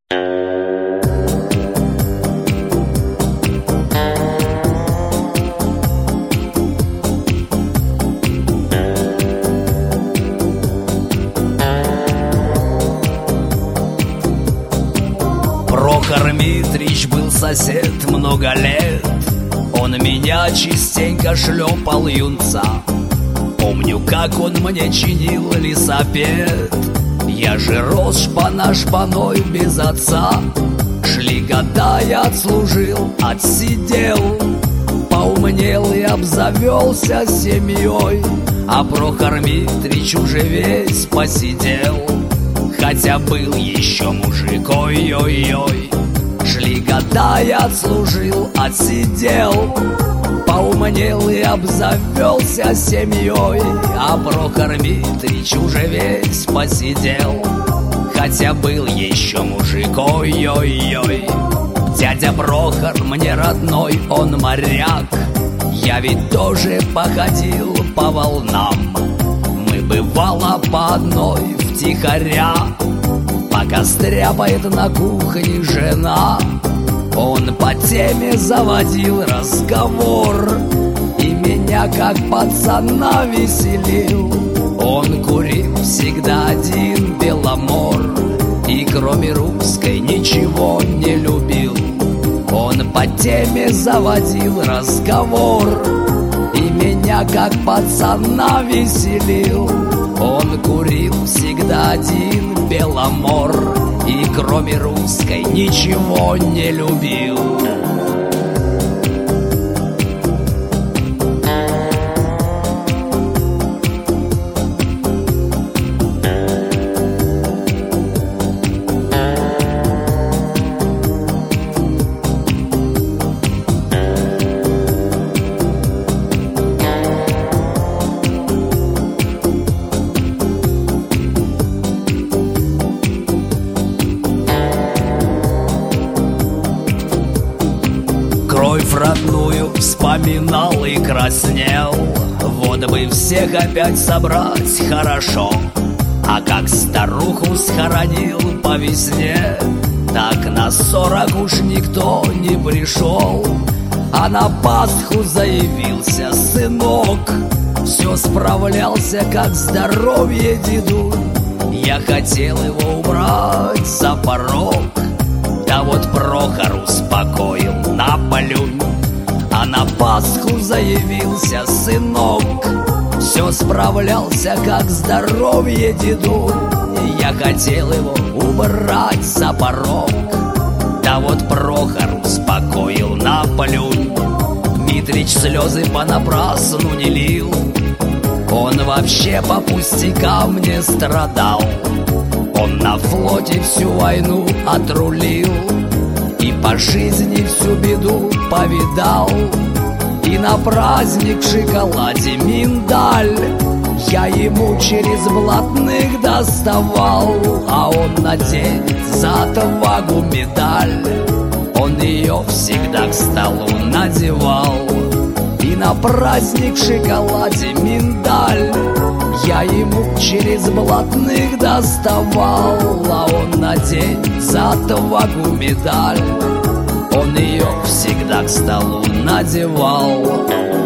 Прохор Митрич был сосед много лет. Он меня частенько шлепал юнца. Помню, как он мне чинил лесопед. Я же рос шпана-шпаной без отца. Шли года, я отслужил, отсидел, поумнел и обзавелся семьей. А Прохор Митрич уже весь посидел, хотя был еще мужик, ой-ой-ой. Шли года, я отслужил, отсидел, поумнел и обзавелся семьей. А Прохор Митрич уже весь посидел, хотя был еще мужик, ой-ой-ой. Дядя Прохор мне родной, он моряк. Я ведь тоже походил по волнам. Мы бывало по одной втихаря, пока стряпает на кухне жена. Он по теме заводил разговор и меня как пацана веселил. Он курил всегда один Беломор и кроме русской ничего не любил. Он по теме заводил разговор и меня как пацана веселил. Он курил всегда один Беломор и кроме русской ничего не любил. Кровь родную вспоминал и краснел. Вот бы всех опять собрать хорошо. А как старуху схоронил по весне, так на 40 уж никто не пришел. А на Пасху заявился сынок, все справлялся, как здоровье деду. Я хотел его убрать за порог, да вот Прохор успокоил: наплюнь. А на Пасху заявился сынок, все справлялся, как здоровье деду. Я хотел его убрать за порог, да вот Прохор успокоил: наплюнь. Митрич слезы понапрасну не лил, он вообще по пустякам не страдал. Он на флоте всю войну отрулил и по жизни всю беду повидал. И на праздник в шоколаде миндаль я ему через блатных доставал. А он наденет за отвагу медаль, он ее всегда к столу надевал. И на праздник в шоколаде миндаль я ему через блатных доставал. А он наденет за отвагу медаль, он ее всегда к столу надевал.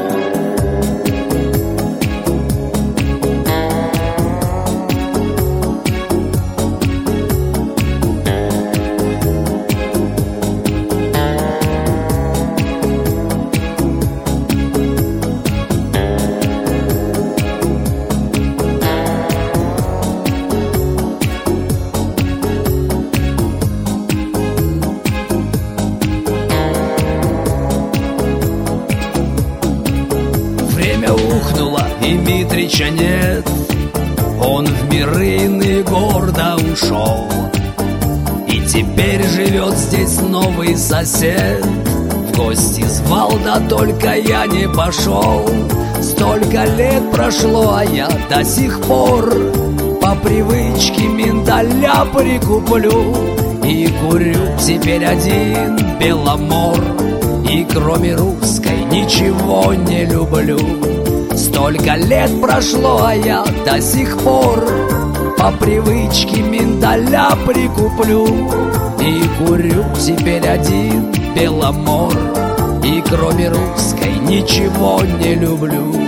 Время ухнуло, и Митрича нет, он в миры иные гордо ушел. И теперь живет здесь новый сосед, в гости звал, да только я не пошел. Столько лет прошло, а я до сих пор по привычке миндаля прикуплю. И курю теперь один Беломор, и кроме русской ничего не люблю. Столько лет прошло, а я до сих пор по привычке миндаля прикуплю. И курю теперь один Беломор. И кроме русской ничего не люблю.